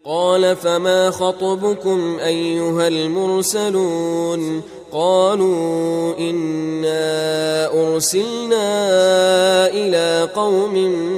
قال فما خطبكم أيها المرسلون قالوا إنا أرسلنا إلى قوم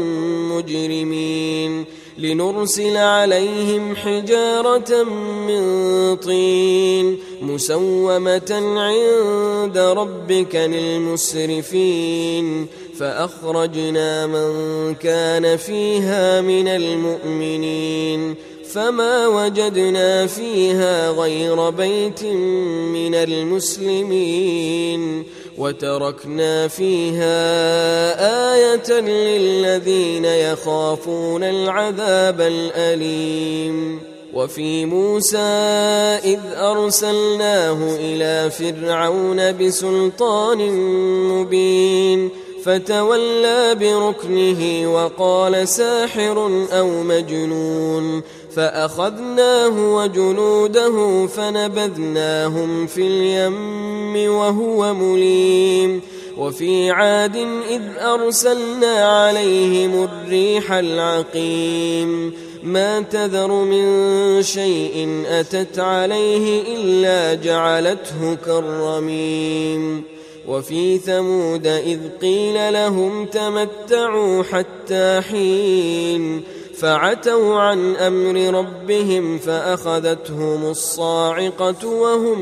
مجرمين لنرسل عليهم حجارة من طين مسومة عند ربك للمسرفين فأخرجنا من كان فيها من المؤمنين فما وجدنا فيها غير بيت من المسلمين وتركنا فيها آية للذين يخافون العذاب الأليم وفي موسى إذ أرسلناه إلى فرعون بسلطان مبين فتولى بركنه وقال ساحر أو مجنون فأخذناه وجنوده فنبذناهم في اليم وهو مليم وفي عاد إذ أرسلنا عليهم الريح العقيم ما تذر من شيء أتت عليه إلا جعلته كالرميم وفي ثمود إذ قيل لهم تمتعوا حتى حين فعتوا عن أمر ربهم فأخذتهم الصاعقة وهم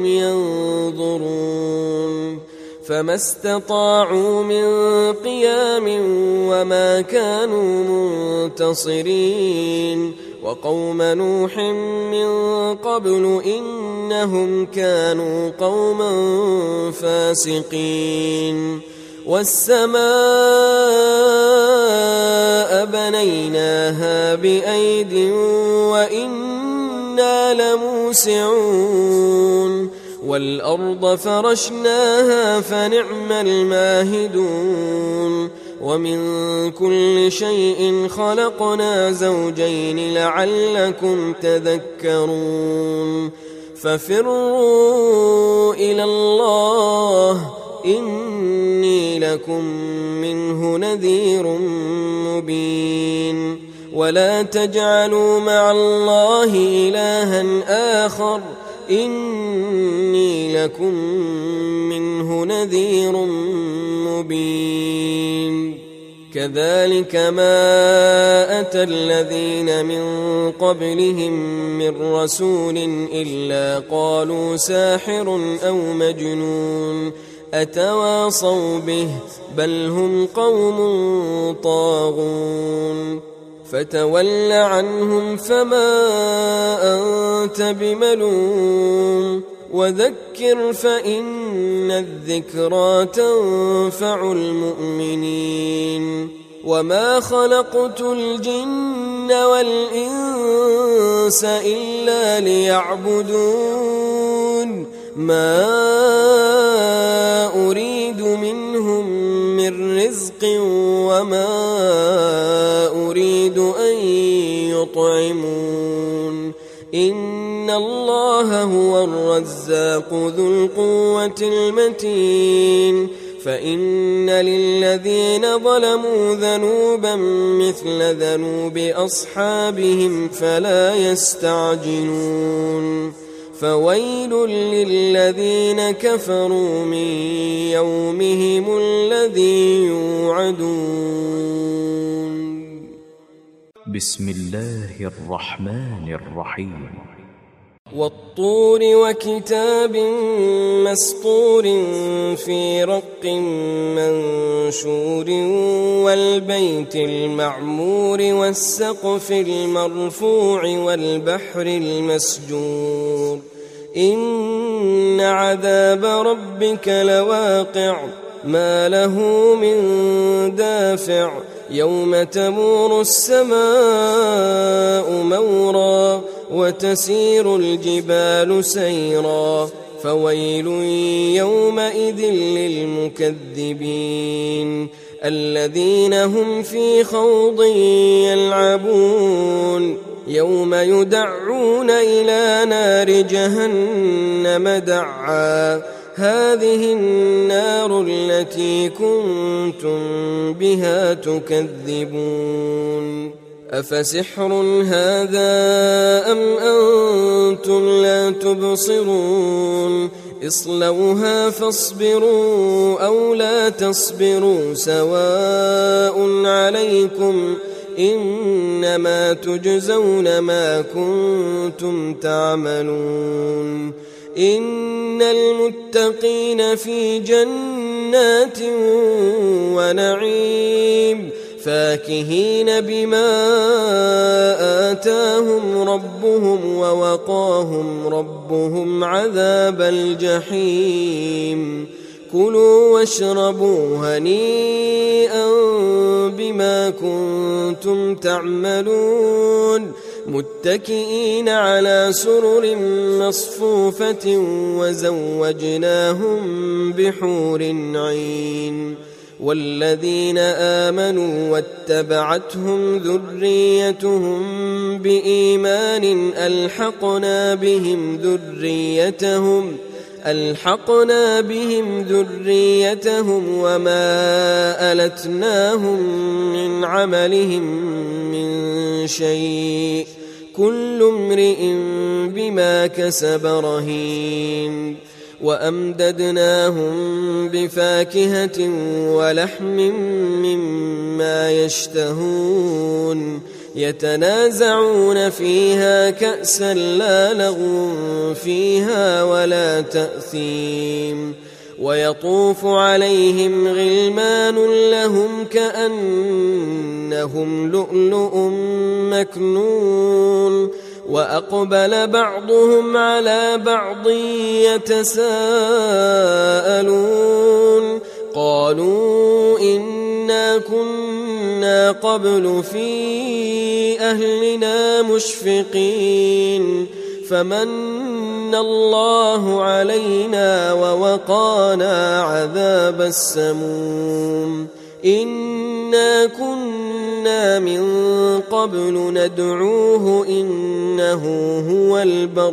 ينظرون فما استطاعوا من قيام وما كانوا منتصرين وقوم نوح من قبل إنهم كانوا قوما فاسقين والسماء بنيناها بأيد وإنا لموسعون والأرض فرشناها فنعم الماهدون ومن كل شيء خلقنا زوجين لعلكم تذكرون ففروا إلى الله إني لكم منه نذير مبين ولا تجعلوا مع الله إلها آخر إني لكم منه نذير مبين كذلك ما أتى الذين من قبلهم من رسول إلا قالوا ساحر أو مجنون أتواصوا به بل هم قوم طاغون فتول عنهم فما أنت بملوم وذكر فإن الذكرى تنفع المؤمنين وما خلقت الجن والإنس إلا ليعبدون ما أريد منهم من رزق وما أريد أن يطعمون إن الله هو الرزاق ذو القوة المتين فإن للذين ظلموا ذنوبا مثل ذنوب أصحابهم فلا يستعجلون فويل للذين كفروا من يومهم الذي يوعدون. بسم الله الرحمن الرحيم. والطور وكتاب مسطور في رق منشور والبيت المعمور والسقف المرفوع والبحر المسجور إن عذاب ربك لواقع ما له من دافع يوم تمور السماء مورا وتسير الجبال سيرا فويل يومئذ للمكذبين الذين هم في خوض يلعبون يوم يدعون إلى نار جهنم دعا هذه النار التي كنتم بها تكذبون أفسحر هذا أم أنتم لا تبصرون اصلوها فاصبروا أو لا تصبروا سواء عليكم إنما تجزون ما كنتم تعملون إن المتقين في جنات ونعيم فاكهين بما آتاهم ربهم ووقاهم ربهم عذاب الجحيم كلوا واشربوا هنيئا بما كنتم تعملون متكئين على سرر مصفوفة وزوجناهم بحور عين والذين آمنوا واتبعتهم ذريتهم بإيمان ألحقنا بهم ذريتهم وما ألتناهم من عملهم من شيء كل امرئ بما كسب رهين وأمددناهم بفاكهة ولحم مما يشتهون يتنازعون فيها كأسا لا لغو فيها ولا تأثيم ويطوف عليهم غلمان لهم كأنهم لؤلؤ مكنون وأقبل بعضهم على بعض يتساءلون قالوا إنا كنا قبل في أهلنا مشفقين فمن الله علينا ووقانا عذاب السموم إنا كنا من قبل ندعوه إنه هو البر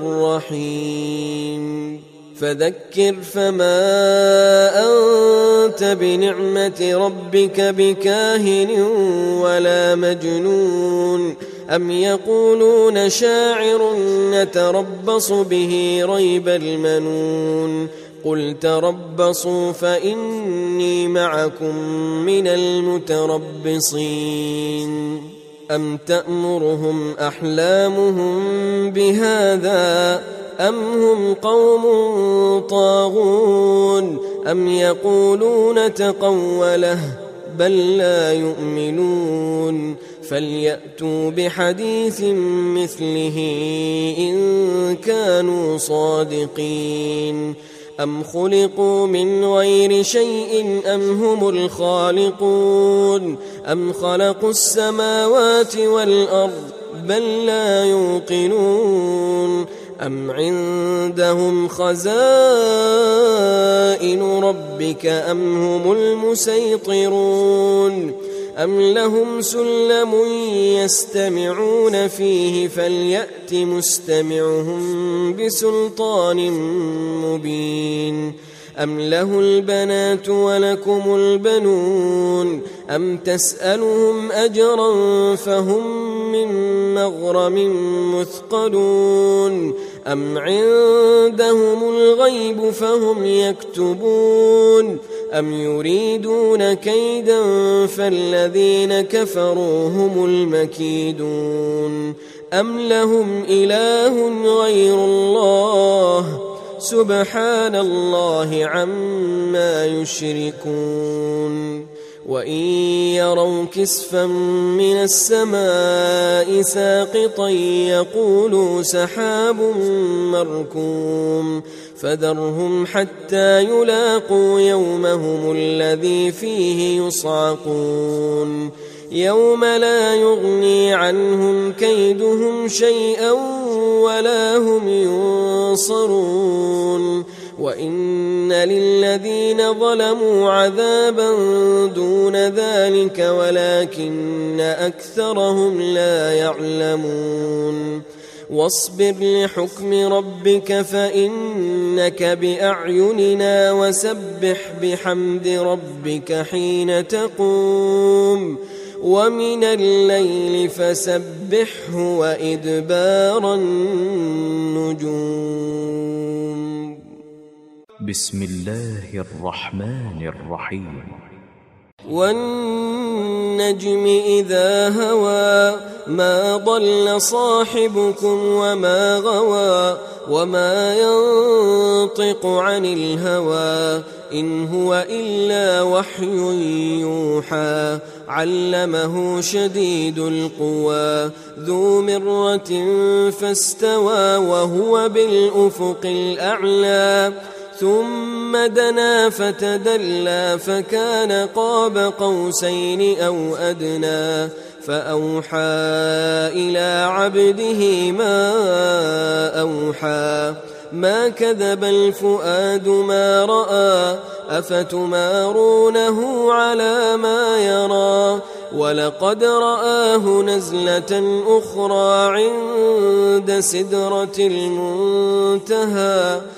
الرحيم فذكر فما أنت بنعمة ربك بكاهن ولا مجنون أم يقولون شاعر نتربص به ريب المنون قل تربصوا فإني معكم من المتربصين أم تأمرهم أحلامهم بهذا أم هم قوم طاغون أم يقولون تقوله بل لا يؤمنون فليأتوا بحديث مثله إن كانوا صادقين أم خلقوا من غير شيء أم هم الخالقون أم خلقوا السماوات والأرض بل لا يوقنون أم عندهم خزائن ربك أم هم المسيطرون أم لهم سلم يستمعون فيه فليأت مستمعهم بسلطان مبين أم له البنات ولكم البنون أم تسألهم أجرا فهم من مغرم مثقلون أم عندهم الغيب فهم يكتبون أم يريدون كيدا فالذين كفروا هم المكيدون أم لهم إله غير الله سبحان الله عما يشركون وإن يروا كسفا من السماء ساقطا يقولوا سحاب مركوم فذرهم حتى يلاقوا يومهم الذي فيه يصعقون يوم لا يغني عنهم كيدهم شيئا ولا هم ينصرون وإن للذين ظلموا عذابا دون ذلك ولكن أكثرهم لا يعلمون واصبر لحكم ربك فإنك بأعيننا وسبح بحمد ربك حين تقوم ومن الليل فسبحه وإدبار النجوم. بسم الله الرحمن الرحيم. والنجم إذا هوى ما ضل صاحبكم وما غوى وما ينطق عن الهوى إن هو إلا وحي يوحى علمه شديد القوى ذو مرة فاستوى وهو بالأفق الأعلى ثم دنا فتدلى فكان قاب قوسين أو أدنى فأوحى إلى عبده ما أوحى ما كذب الفؤاد ما رأى أفتمارونه على ما يرى ولقد رآه نزلة أخرى عند سدرة المنتهى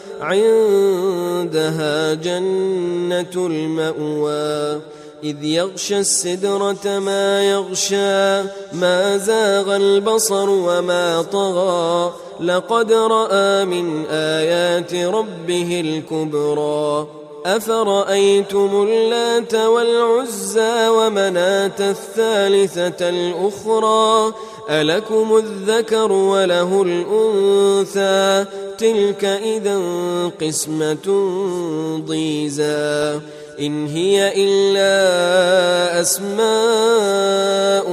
عندها جنة المأوى إذ يغشى السدرة ما يغشى ما زاغ البصر وما طغى لقد رأى من آيات ربه الكبرى أفرأيتم اللات والعزى ومناة الثالثة الأخرى ألكم الذكر وله الأنثى تلك إذا قسمة ضيزى إن هي إلا أسماء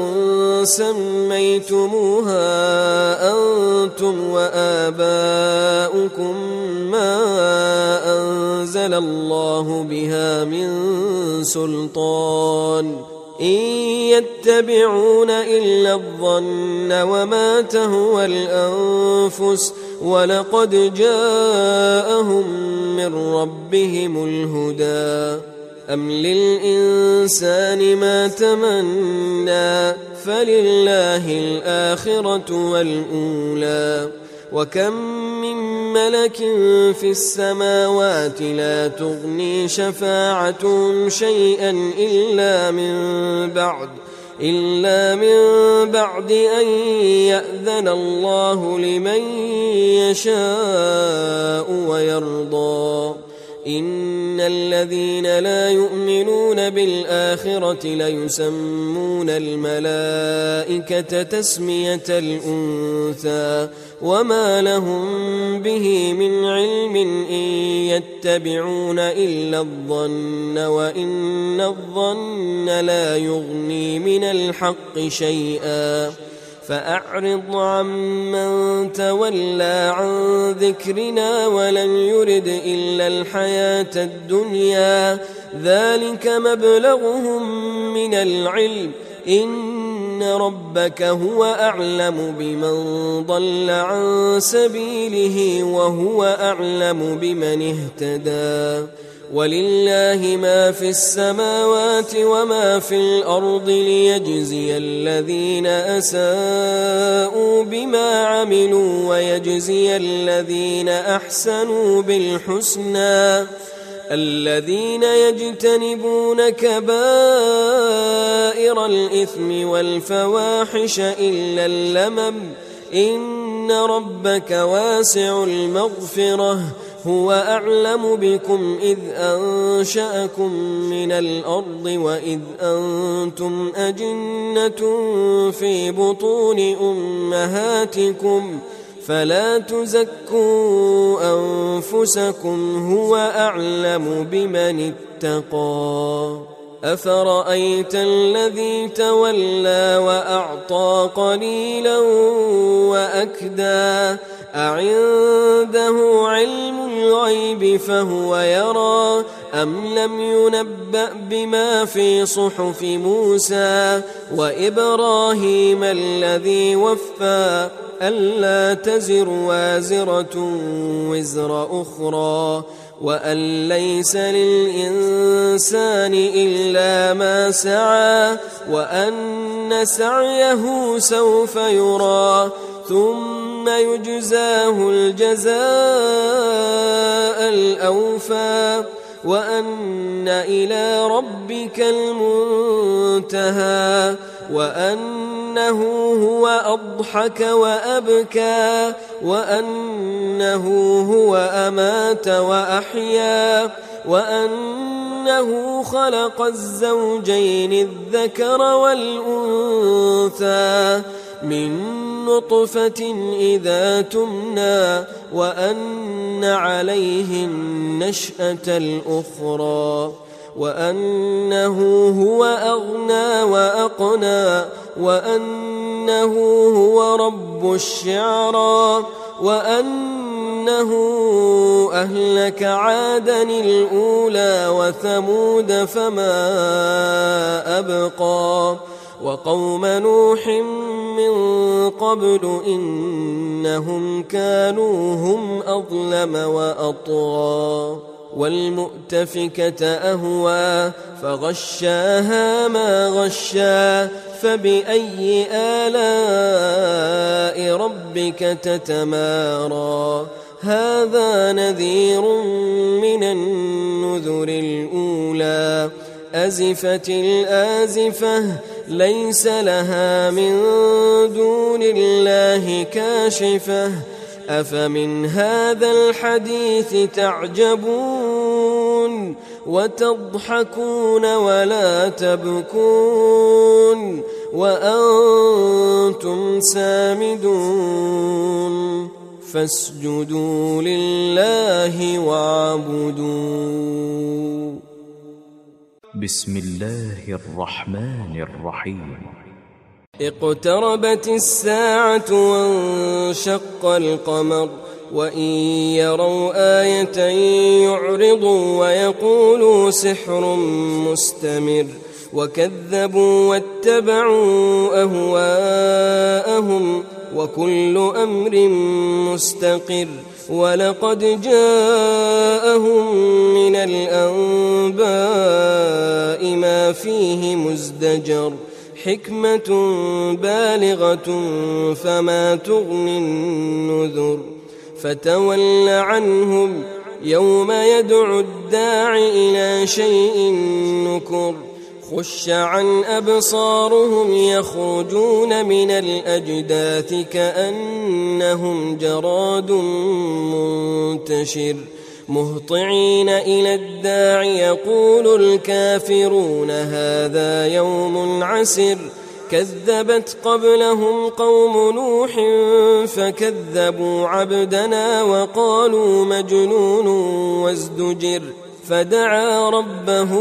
سميتموها أنتم وآباؤكم ما أنزل الله بها من سلطان إن يتبعون إلا الظن وما تهوى الأنفس ولقد جاءهم من ربهم الهدى أم للإنسان ما تمنى فلله الآخرة والأولى وكم من ملك في السماوات لا تغني شفاعتهم شيئا إلا من بعد أن يأذن الله لمن يشاء ويرضى إن الذين لا يؤمنون بالآخرة ليسمون الملائكة تسمية الأنثى وما لهم به من علم إن يتبعون إلا الظن وإن الظن لا يغني من الحق شيئا فأعرض عمن تولى عن ذكرنا ولم يرد إلا الحياة الدنيا ذلك مبلغهم من العلم إن ربك هو أعلم بمن ضل عن سبيله وهو أعلم بمن اهتدى ولله ما في السماوات وما في الأرض ليجزي الذين أساءوا بما عملوا ويجزي الذين أحسنوا بالحسنى الذين يجتنبون كبائر الإثم والفواحش إلا اللمم إن ربك واسع المغفرة هو أعلم بكم إذ أنشأكم من الأرض وإذ أنتم أجنة في بطون أمهاتكم فلا تزكوا أنفسكم هو أعلم بمن اتقى أفرأيت الذي تولى وأعطى قليلا وأكدى أعنده علم الغيب فهو يرى أم لم ينبأ بما في صحف موسى وإبراهيم الذي وفى ألا تزر وازرة وزر أخرى وأن ليس للإنسان إلا ما سعى وأن سعيه سوف يرى ثم يجزاه الجزاء الأوفى وأن إلى ربك المنتهى وأنه هو أضحك وأبكى وأنه هو أمات وأحيا وأنه خلق الزوجين الذكر والأنثى من نطفة إذا تمنى وأن عليه النشأة الأخرى وأنه هو أغنى وأقنى وأنه هو رب الشعرى وأنه أهلك عادا الأولى وثمود فما أبقى وقوم نوح من قبل إنهم كانوا هم أظلم وأطغى والمؤتفكة أهوى فغشاها ما غشا فبأي آلاء ربك تتمارى هذا نذير من النذر الأولى أزفت الآزفة ليس لها من دون الله كاشفة أفمن هذا الحديث تعجبون وتضحكون ولا تبكون وأنتم سامدون فاسجدوا لله واعبدوا. بسم الله الرحمن الرحيم. اقتربت الساعة وانشق القمر وإن يروا آية يعرضوا ويقولوا سحر مستمر وكذبوا واتبعوا أهواءهم وكل أمر مستقر ولقد جاءهم من الأنباء ما فيه مزدجر حكمة بالغة فما تغني النذر فتول عنهم يوم يدعو الداع إلى شيء نكر خش عن أبصارهم يخرجون من الأجداث كأنهم جراد منتشر مهطعين إلى الداع يقول الكافرون هذا يوم عسر كذبت قبلهم قوم نوح فكذبوا عبدنا وقالوا مجنون وازدجر فدعا ربه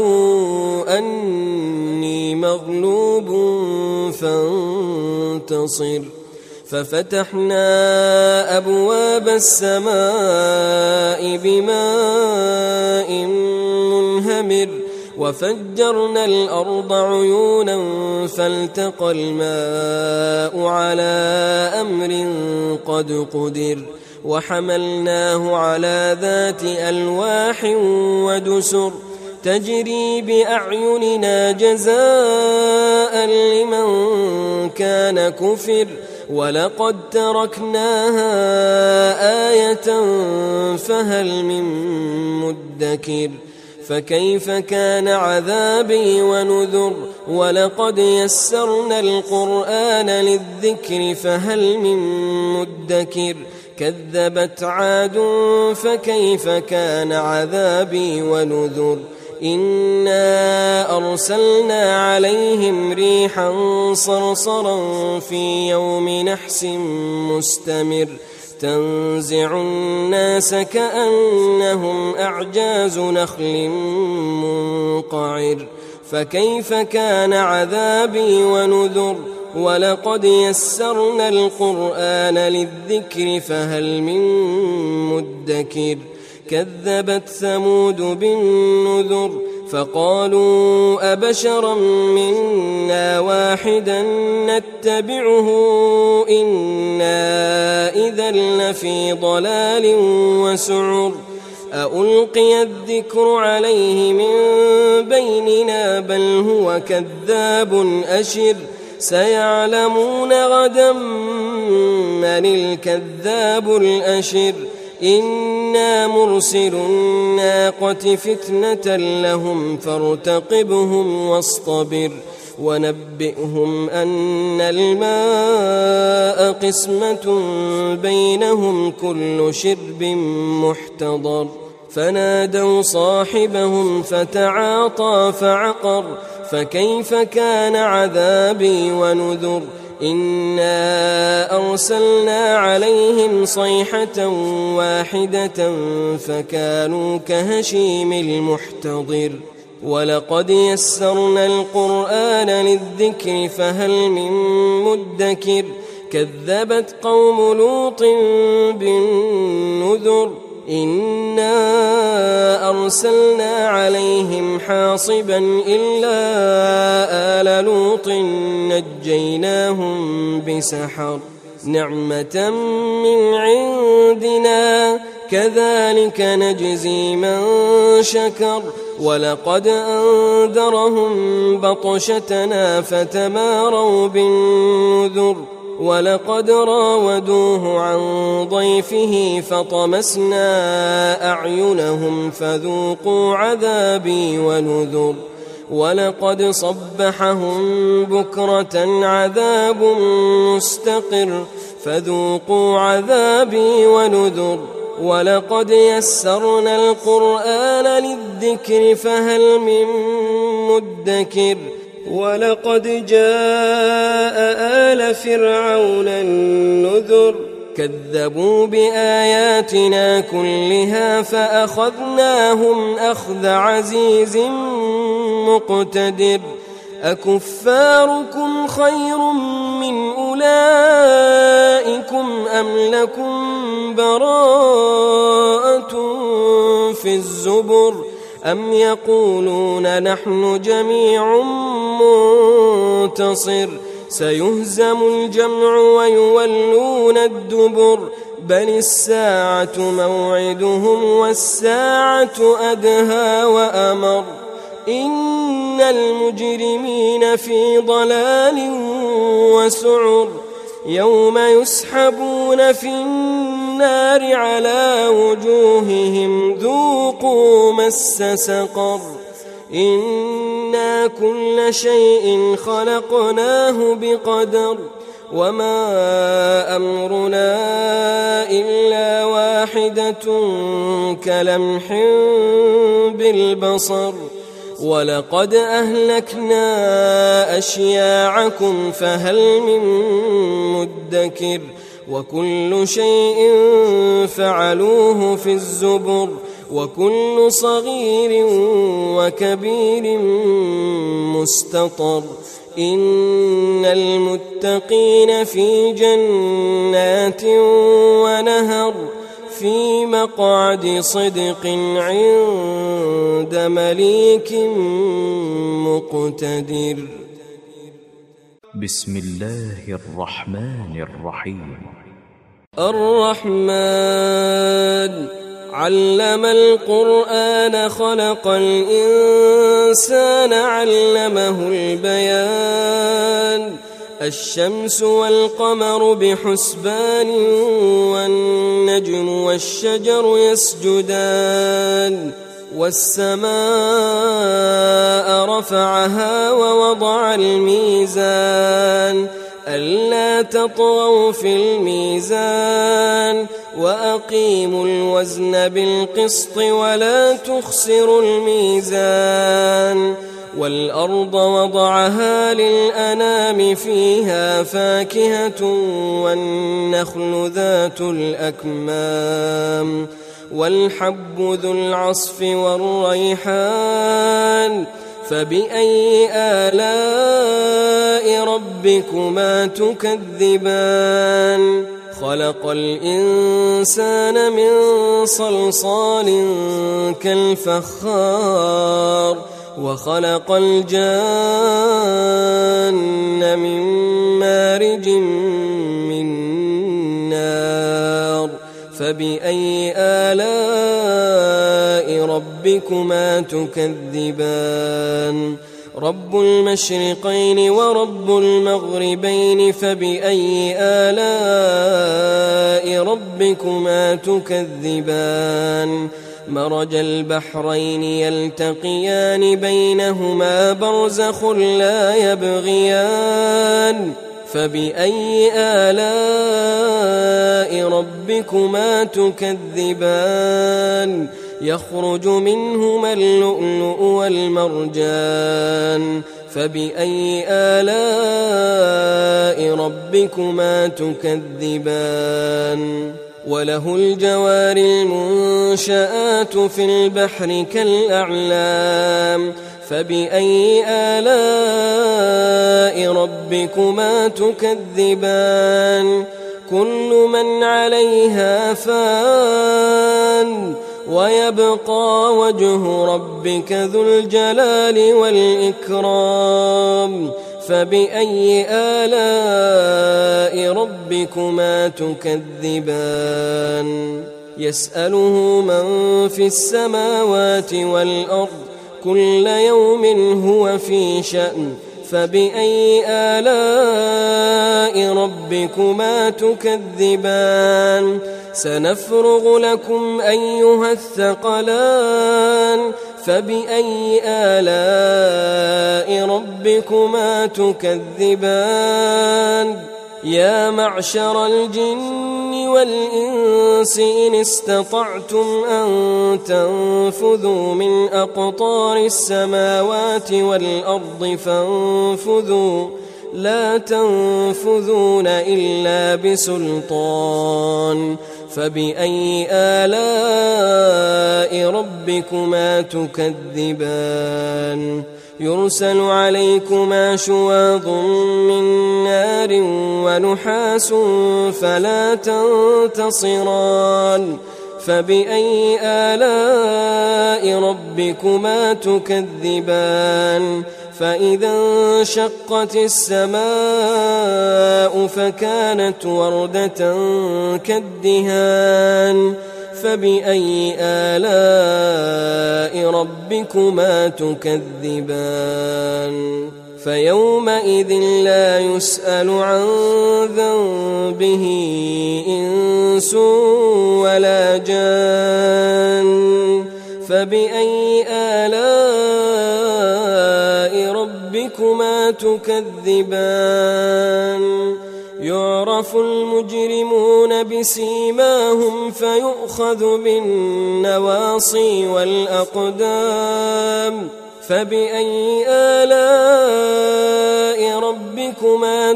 أني مغلوب فانتصر ففتحنا أبواب السماء بماء منهمر وفجرنا الأرض عيونا فالتقى الماء على أمر قد قدر وحملناه على ذات ألواح ودسر تجري بأعيننا جزاء لمن كان كفر ولقد تركناها آية فهل من مدكر فكيف كان عذابي ونذر ولقد يسرنا القرآن للذكر فهل من مدكر كذبت عاد فكيف كان عذابي ونذر إنا أرسلنا عليهم ريحا صرصرا في يوم نحس مستمر تنزع الناس كأنهم أعجاز نخل منقعر فكيف كان عذابي ونذر ولقد يسرنا القرآن للذكر فهل من مدكر كذبت ثمود بالنذر فقالوا أبشرا منا واحدا نتبعه إنا إذا لفي ضلال وسعر ألقي الذكر عليه من بيننا بل هو كذاب أشر سيعلمون غدا من الكذاب الأشر إنا مرسل الناقة فتنة لهم فارتقبهم واصطبر ونبئهم أن الماء قسمة بينهم كل شرب محتضر فنادوا صاحبهم فتعاطى فعقر فكيف كان عذابي ونذر إنا أرسلنا عليهم صيحة واحدة فكانوا كهشيم المحتضر ولقد يسرنا القرآن للذكر فهل من مدكر كذبت قوم لوط بالنذر إنا أرسلنا عليهم حاصبا إلا آل لوط نجيناهم بسحر نعمة من عندنا كذلك نجزي من شكر ولقد أنذرهم بطشتنا فتماروا بالنذر ولقد راودوه عن ضيفه فطمسنا أعينهم فذوقوا عذابي ونذر ولقد صبحهم بكرة عذاب مستقر فذوقوا عذابي ونذر ولقد يسرنا القرآن للذكر فهل من مدكر ولقد جاء آل فرعون النذر كذبوا بآياتنا كلها فأخذناهم أخذ عزيز مقتدر أكفاركم خير من أولئكم أم لكم براءة في الزبر أم يقولون نحن جميع منتصر سيهزم الجمع ويولون الدبر بل الساعة موعدهم والساعة أدهى وأمر إن المجرمين في ضلال وسعر يوم يسحبون في النار على وجوههم ذوقوا مس سقر إنا كل شيء خلقناه بقدر وما أمرنا إلا واحدة كلمح بالبصر ولقد أهلكنا أشياعكم فهل من مدكر وكل شيء فعلوه في الزبر وكل صغير وكبير مستطر إن المتقين في جنات ونهر في مقعد صدق عند مليك مقتدر بسم الله الرحمن الرحيم الرحمن علم القرآن خلق الإنسان علمه البيان الشمس والقمر بحسبان والنجم والشجر يسجدان والسماء رفعها ووضع الميزان ألا تطغوا في الميزان وأقيموا الوزن بالقسط ولا تخسروا الميزان والأرض وضعها للأنام فيها فاكهة والنخل ذات الأكمام والحب ذو العصف والريحان فبأي آلاء ربكما تكذبان خلق الإنسان من صلصال كالفخار وخلق الجان من مارج من نار فبأي آلاء ربكما تكذبان رب المشرقين ورب المغربين فبأي آلاء ربكما تكذبان مرج البحرين يلتقيان بينهما برزخ لا يبغيان فبأي آلاء ربكما تكذبان يخرج منهما اللؤلؤ والمرجان فبأي آلاء ربكما تكذبان وله الجوار المنشآت في البحر كالأعلام فبأي آلاء ربكما تكذبان كل من عليها فان ويبقى وجه ربك ذو الجلال والإكرام فبأي آلاء ربكما تكذبان يسأله من في السماوات والأرض كل يوم هو في شأن فبأي آلاء ربكما تكذبان سنفرغ لكم أيها الثقلان فبأي آلاء ربكما تكذبان يا معشر الجن والإنس إن استطعتم أن تنفذوا من أقطار السماوات والأرض فانفذوا لا تنفذون إلا بسلطان فبأي آلاء ربكما تكذبان يرسل عليكما شواظ من نار ونحاس فلا تنتصران فبأي آلاء ربكما تكذبان فإذا انشقت السماء فكانت وردة كالدهان فبأي آلاء ربكما تكذبان فيومئذ لا يسأل عن ذنبه إنس ولا جان فبأي آلاء ربكما تكذبان يعرف المجرمون بسيماهم فيؤخذ بالنواصي والأقدام فبأي آلاء ربكما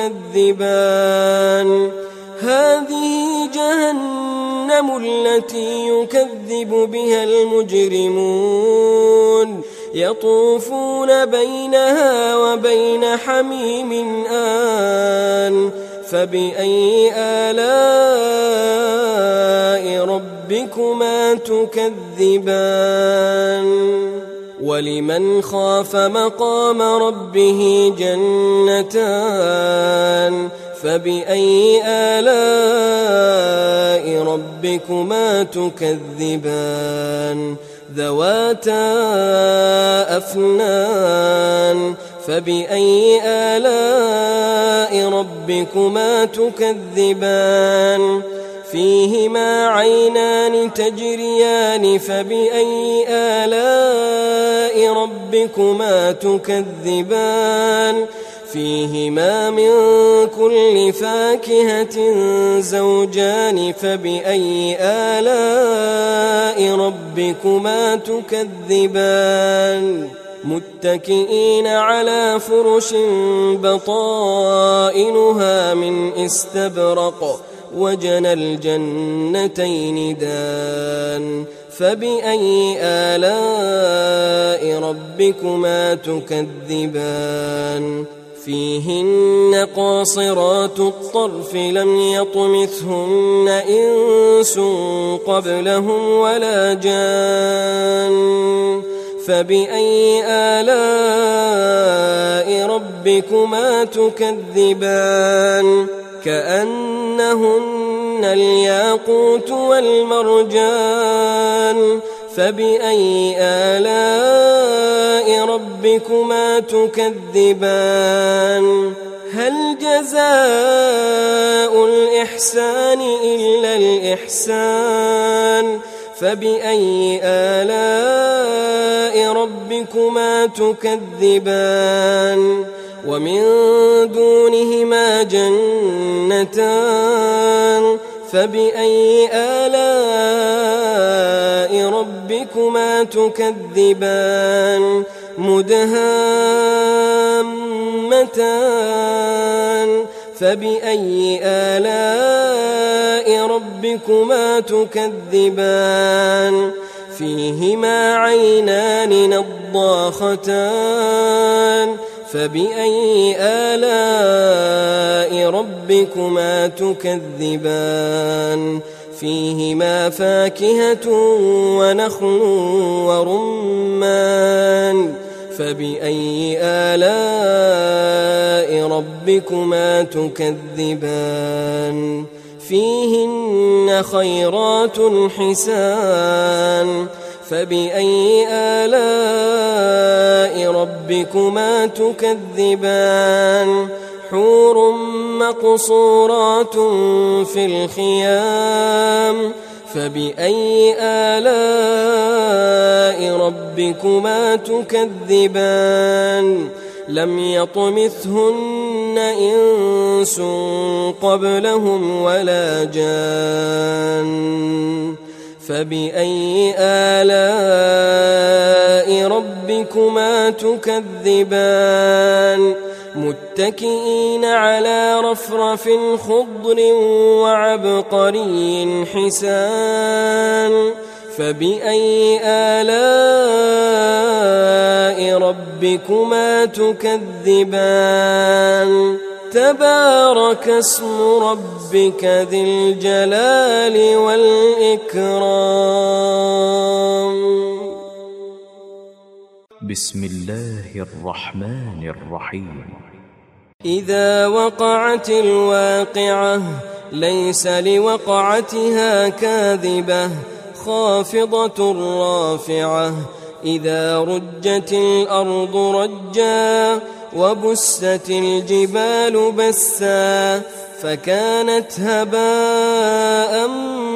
تكذبان هذه جهنم التي يكذب بها المجرمون يطوفون بينها وبين حميم آن فبأي آلاء ربكما تكذبان ولمن خاف مقام ربه جنتان فبأي آلاء ربكما تكذبان ذواتا أفنان فبأي آلاء ربكما تكذبان فيهما عينان تجريان فبأي آلاء ربكما تكذبان فيهما من كل فاكهة زوجان فبأي آلاء ربكما تكذبان متكئين على فرش بطائنها من استبرق وجنى الجنتين دان فبأي آلاء ربكما تكذبان فيهن قاصرات الطرف لم يطمثهن إنس قبلهم ولا جان فبأي آلاء ربكما تكذبان كأنهن الياقوت والمرجان فبأي آلاء ربكما تكذبان هل جزاء الإحسان إلا الإحسان فبأي آلاء ربكما تكذبان ومن دونهما جنتان فبأي آلاء ربكما تكذبان مدهامتان فبأي آلاء ربكما تكذبان فيهما عينان نضاختان فبأي آلاء ربكما تكذبان فيهما فاكهة ونخل ورمان فبأي آلاء ربكما تكذبان فيهن خيرات حسان فبأي آلاء ربكما تكذبان حور مقصورات في الخيام فبأي آلاء ربكما تكذبان لم يطمثهن إنس قبلهم ولا جان فبأي آلاء ربكما تكذبان متكئين على رفرف خضر وعبقري حسان فبأي آلاء ربكما تكذبان تبارك اسم ربك ذي الجلال والإكرام. بسم الله الرحمن الرحيم. إذا وقعت الواقعة ليس لوقعتها كاذبة خافضة رافعة إذا رجت الأرض رجا وبست الجبال بسا فكانت هباء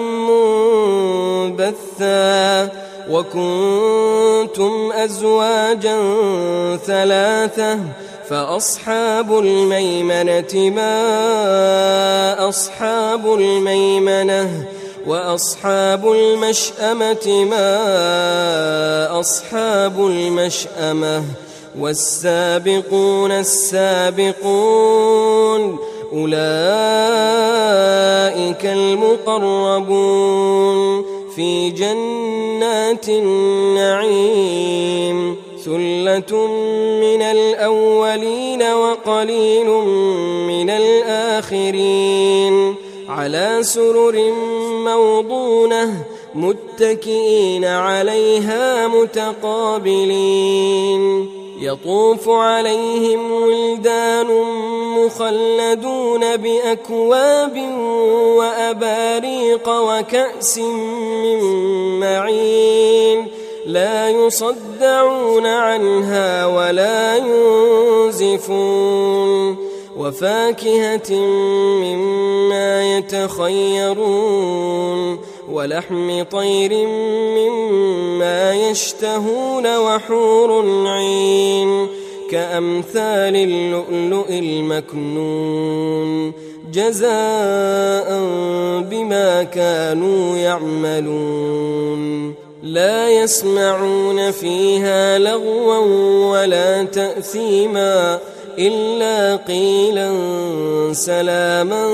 منبثا وكنتم أزواجا ثلاثة فأصحاب الميمنة ما أصحاب الميمنة وأصحاب المشأمة ما أصحاب المشأمة والسابقون السابقون أولئك المقربون في جنات النعيم ثلة من الأولين وقليل من الآخرين على سرر موضونة متكئين عليها متقابلين يطوف عليهم ولدان مخلدون بأكواب وأباريق وكأس من معين لا يصدعون عنها ولا ينزفون وفاكهة مما يتخيرون ولحم طير مما يشتهون وحور عين كأمثال اللؤلؤ المكنون جزاء بما كانوا يعملون لا يسمعون فيها لغوا ولا تأثيما إلا قيلا سلاما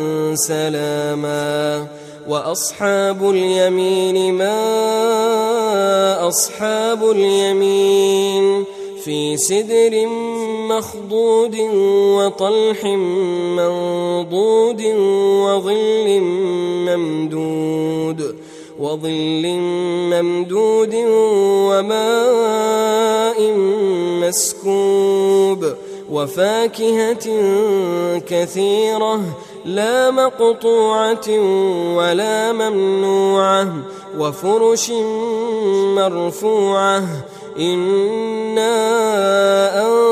سلاما وأصحاب اليمين ما أصحاب اليمين في سدر مخضود وطلح منضود وظل ممدود وماء مسكوب وفاكهة كثيرة لا مقطوعة ولا ممنوعة وفرش مرفوعة إنا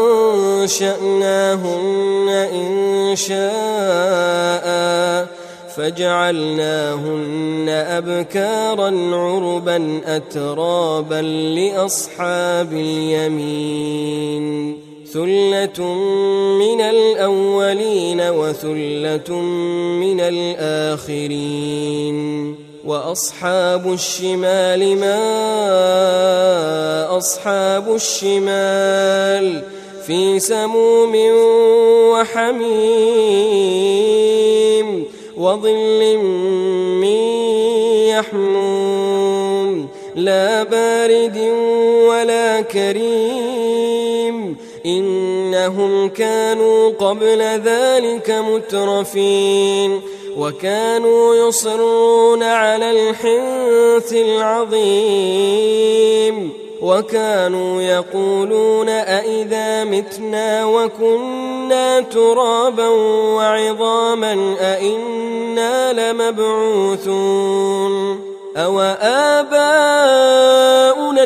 أنشأناهن إنشاء فجعلناهن أبكارا عربا أترابا لأصحاب اليمين ثلة من الأولين وثلة من الآخرين وأصحاب الشمال ما أصحاب الشمال في سموم وحميم وظل من يحموم لا بارد ولا كريم إنهم كانوا قبل ذلك مترفين وكانوا يصرون على الحنث العظيم وكانوا يقولون أئذا متنا وكنا ترابا وعظاما أئنا لمبعوثون أو آباؤنا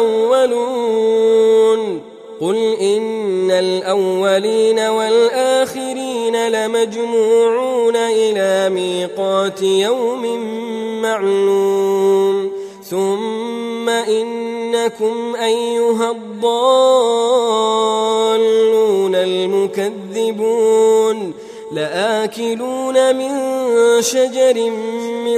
الأولون قل إن الأولين والآخرين لمجموعون إلى ميقات يوم معلوم ثم إنكم أيها الضالون المكذبون لآكلون من شجر من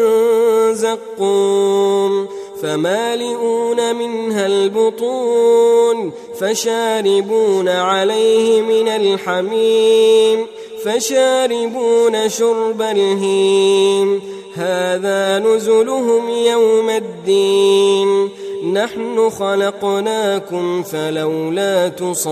زقوم فمالئون منها البطون فشاربون عليه من الحميم فشاربون شرب الهيم هذا نزلهم يوم الدين نحن خلقناكم فلولا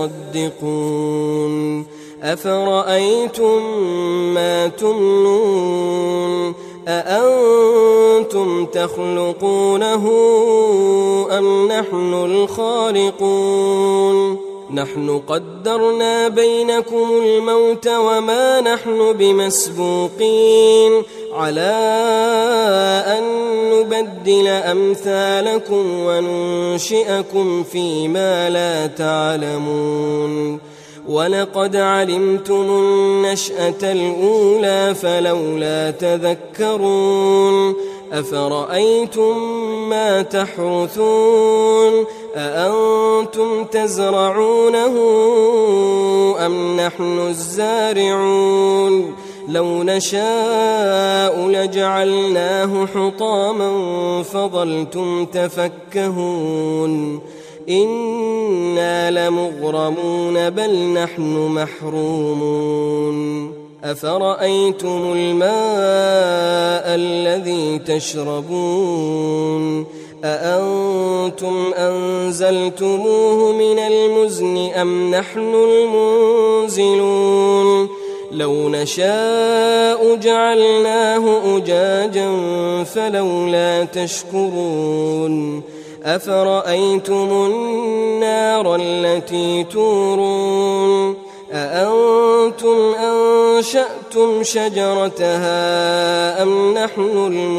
تصدقون أفرأيتم ما تمنون أأنتم تخلقونه أم نحن الخالقون نحن قدرنا بينكم الموت وما نحن بمسبوقين على أن نبدل أمثالكم وننشئكم فيما لا تعلمون ولقد علمتم النشأة الأولى فلولا تذكرون أفرأيتم ما تحرثون أأنتم تزرعونه أم نحن الزارعون لو نشاء لجعلناه حطاما فظلتم تفكهون إنا لمغرمون بل نحن محرومون أفرأيتم الماء الذي تشربون أأنتم أنزلتموه من المزن أم نحن المنزلون لو نشاء جعلناه أجاجا فلولا تشكرون أفرأيتم النار التي تورون أأنتم أنشأتم شجرتها أم نحن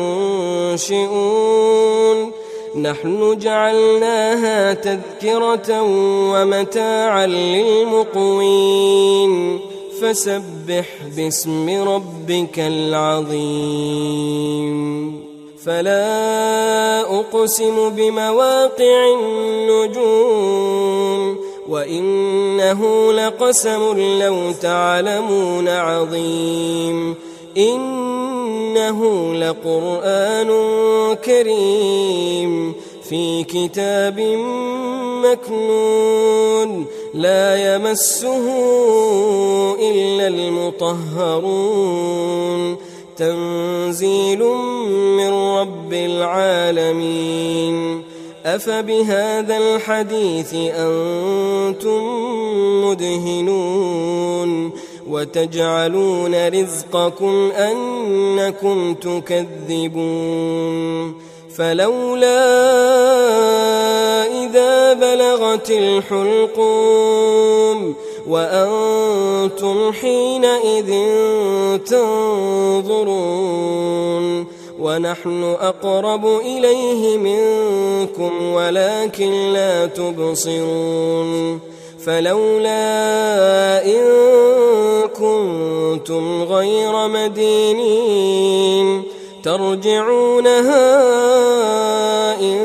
المنشئون نحن جعلناها تذكرة ومتاعا للمقوين فسبح باسم ربك العظيم فلا أقسم بمواقع النجوم وإنه لقسم لو تعلمون عظيم إنه لقرآن كريم في كتاب مكنون لا يمسه إلا المطهرون تنزيل من رب العالمين أفبهذا الحديث أنتم مدهنون وتجعلون رزقكم أنكم تكذبون فلولا إذا بلغت الحلقوم وأنتم حينئذ تنظرون ونحن أقرب إليه منكم ولكن لا تبصرون فلولا إن كنتم غير مدينين ترجعونها إن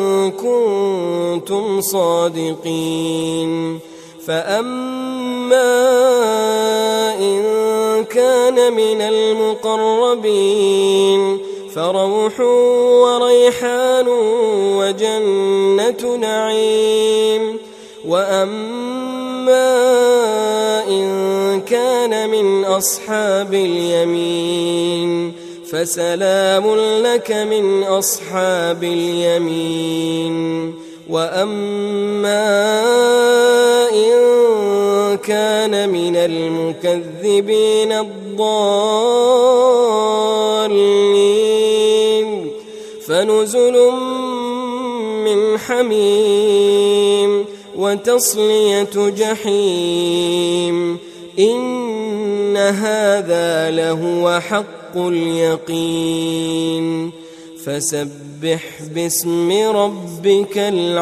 كنتم صادقين. فأما إن كان من المقربين فروح وريحان وجنة نعيم. وأما إن كان من أصحاب اليمين فسلام لك من أصحاب اليمين. وأما إن كان من المكذبين الضالين فنزل من حميم وتصلية جحيم. إن هذا لهو حق اليقين. فسبح باسم ربك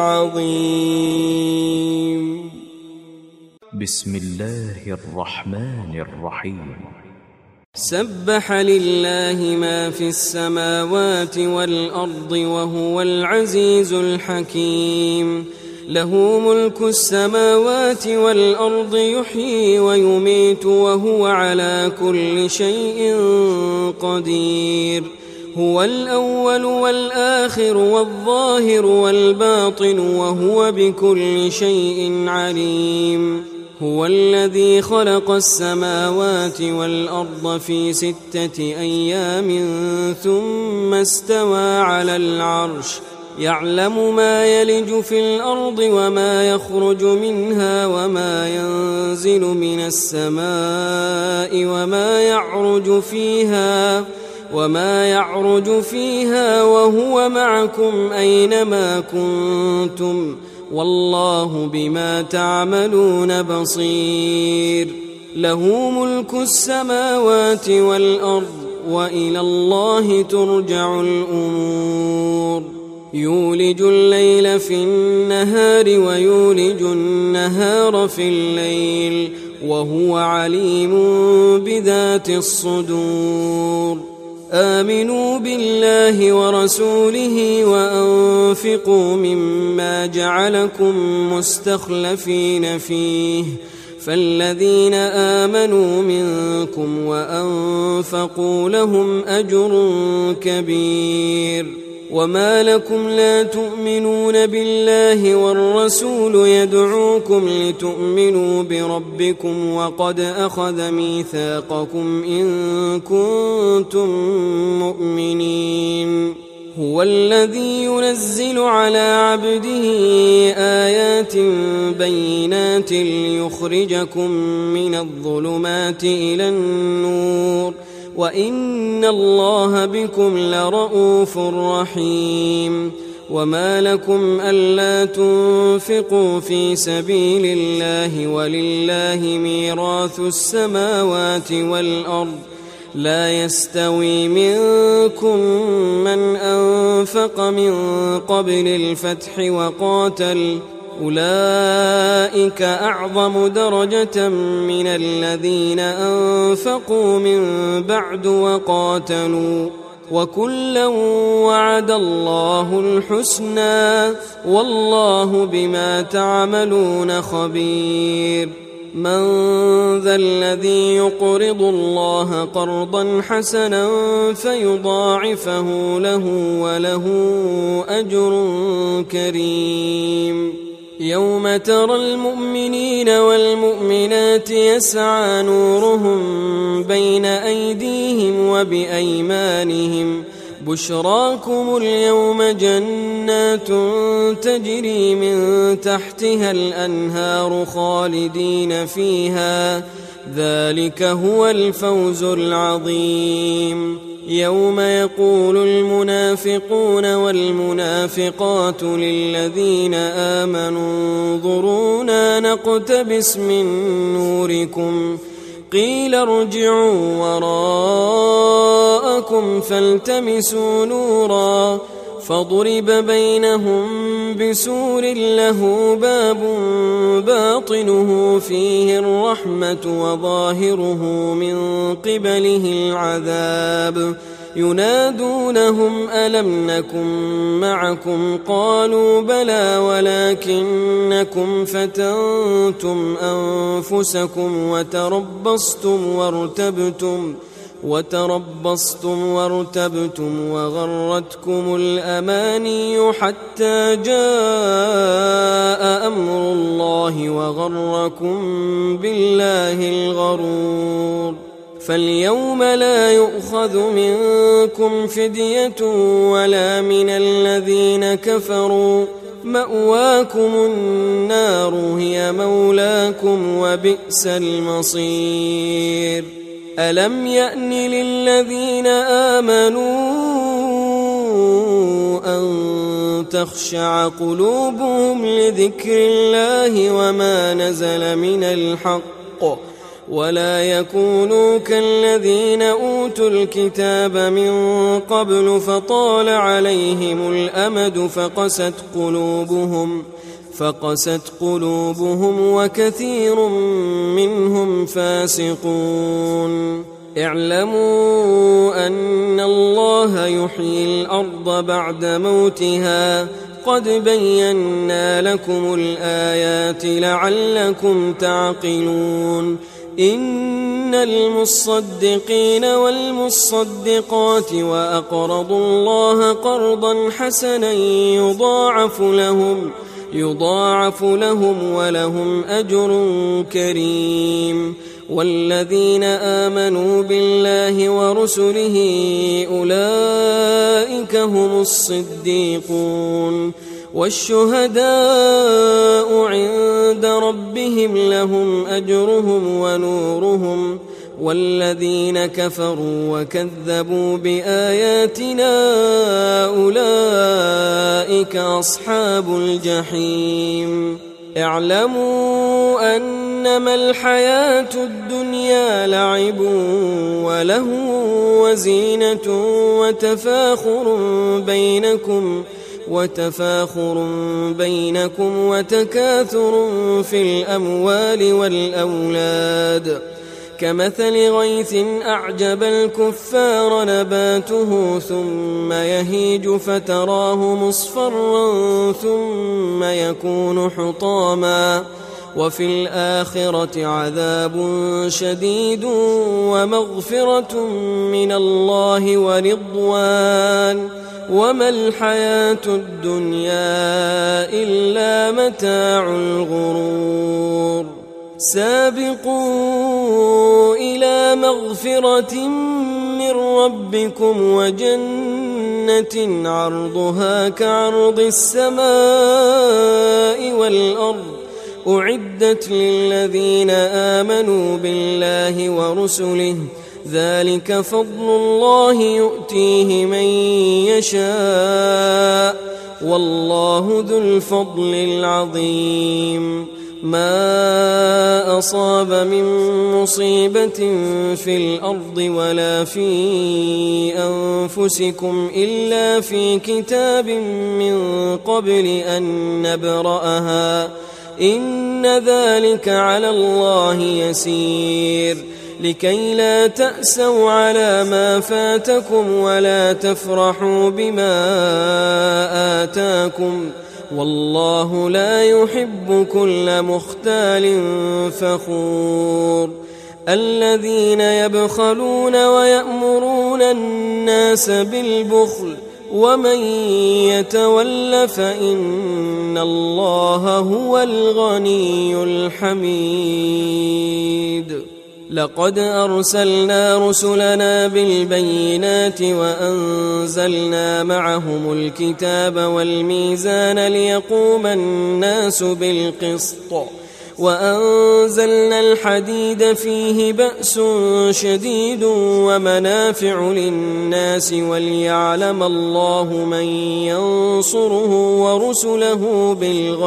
العظيم. بسم الله الرحمن الرحيم. سبح لله ما في السماوات والأرض وهو العزيز الحكيم. له ملك السماوات والأرض يحيي ويميت وهو على كل شيء قدير. هو الأول والآخر والظاهر والباطن وهو بكل شيء عليم. هو الذي خلق السماوات والأرض في 6 أيام ثم استوى على العرش يعلم ما يلج في الأرض وما يخرج منها وما ينزل من السماء وما يعرج فيها وهو معكم أينما كنتم والله بما تعملون بصير. له ملك السماوات والأرض وإلى الله ترجع الأمور. يولج الليل في النهار ويولج النهار في الليل وهو عليم بذات الصدور. آمنوا بالله ورسوله وأنفقوا مما جعلكم مستخلفين فيه فالذين آمنوا منكم وأنفقوا لهم أجر كبير. وما لكم لا تؤمنون بالله والرسول يدعوكم لتؤمنوا بربكم وقد أخذ ميثاقكم إن كنتم مؤمنين. هو الذي ينزل على عبده آيات بينات ليخرجكم من الظلمات إلى النور وإن الله بكم لرءوف رحيم. وما لكم ألا تنفقوا في سبيل الله ولله ميراث السماوات والأرض لا يستوي منكم من أنفق من قبل الفتح وقاتل أولئك أعظم درجة من الذين أنفقوا من بعد وقاتلوا وكلا وعد الله الحسنى والله بما تعملون خبير. من ذا الذي يقرض الله قرضا حسنا فيضاعفه له وله أجر كريم. يوم ترى المؤمنين والمؤمنات يسعى نورهم بين أيديهم وبأيمانهم بشراكم اليوم جنات تجري من تحتها الأنهار خالدين فيها ذلك هو الفوز العظيم. يوم يقول المنافقون والمنافقات للذين آمنوا انظرونا نقتبس من نوركم قيل ارجعوا وراءكم فالتمسوا نورا فضرب بينهم بسور له باب باطنه فيه الرحمة وظاهره من قبله العذاب ينادونهم ألم نكن معكم قالوا بلى ولكنكم فتنتم أنفسكم وتربصتم وارتبتم وغرتكم الأماني حتى جاء أمر الله وغركم بالله الغرور فاليوم لا يؤخذ منكم فدية ولا من الذين كفروا مأواكم النار هي مولاكم وبئس المصير ألم يأن للذين آمنوا أن تخشع قلوبهم لذكر الله وما نزل من الحق ولا يكونوا كالذين أوتوا الكتاب من قبل فطال عليهم الأمد فقست قلوبهم وكثير منهم فاسقون اعلموا أن الله يحيي الأرض بعد موتها قد بينا لكم الآيات لعلكم تعقلون إن المصدقين والمصدقات وأقرضوا الله قرضا حسنا يضاعف لهم ولهم أجر كريم والذين آمنوا بالله ورسله أولئك هم الصديقون والشهداء عند ربهم لهم أجرهم ونورهم والذين كفروا وكذبوا بآياتنا أولئك أصحاب الجحيم اعلموا أنما الحياة الدنيا لعب وله وزينة وتفاخر بينكم وتكاثر في الأموال والأولاد كمثل غيث أعجب الكفار نباته ثم يهيج فتراه مصفرا ثم يكون حطاما وفي الآخرة عذاب شديد ومغفرة من الله ورضوان وما الحياة الدنيا إلا متاع الغرور سابقوا إلى مغفرة من ربكم وجنة عرضها كعرض السماء والأرض أعدت للذين آمنوا بالله ورسله ذلك فضل الله يؤتيه من يشاء والله ذو الفضل العظيم ما أصاب من مصيبة في الأرض ولا في أنفسكم إلا في كتاب من قبل أن نبرأها إن ذلك على الله يسير لكي لا تأسوا على ما فاتكم ولا تفرحوا بما آتاكم والله لا يحب كل مختال فخور الذين يبخلون ويأمرون الناس بالبخل ومن يتول فإن الله هو الغني الحميد لقد أرسلنا رسلنا بالبينات وأنزلنا معهم الكتاب والميزان ليقوم الناس بالقسط وأنزلنا الحديد فيه بأس شديد ومنافع للناس وليعلم الله من ينصره ورسله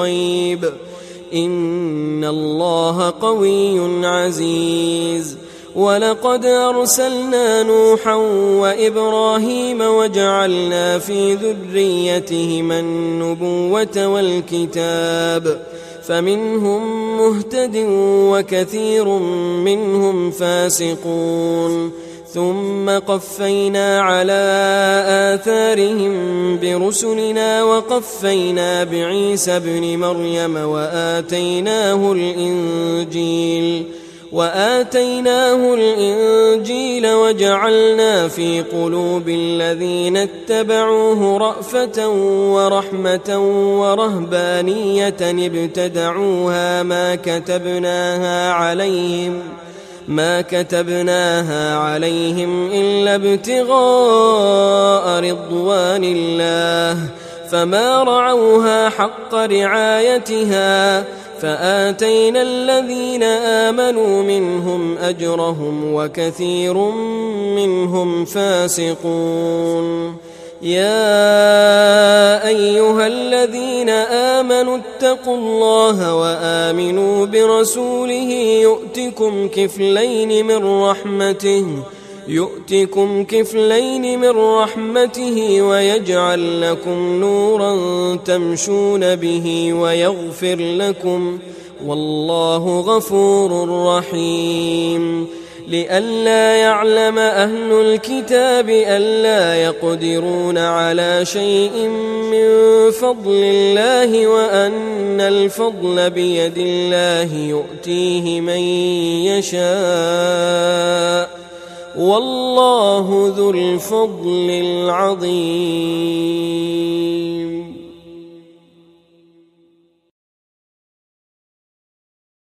بالغيب إن الله قوي عزيز ولقد أرسلنا نوحا وإبراهيم وجعلنا في ذريتهما النبوة والكتاب فمنهم مهتد وكثير منهم فاسقون ثم قفينا على آثارهم برسلنا وقفينا بعيسى ابن مريم وآتيناه الإنجيل وجعلنا في قلوب الذين اتبعوه رأفة ورحمة ورهبانية ابتدعوها ما كتبناها عليهم إلا ابتغاء رضوان الله فما رعوها حق رعايتها فآتينا الذين آمنوا منهم أجرهم وكثير منهم فاسقون يا أيها الذين آمنوا اتقوا الله وآمنوا برسوله يؤتكم كفلين من رحمته ويجعل لكم نورا تمشون به ويغفر لكم والله غفور رحيم لئلا يعلم أهل الكتاب ألا يقدرون على شيء من فضل الله وأن الفضل بيد الله يؤتيه من يشاء والله ذو الفضل العظيم.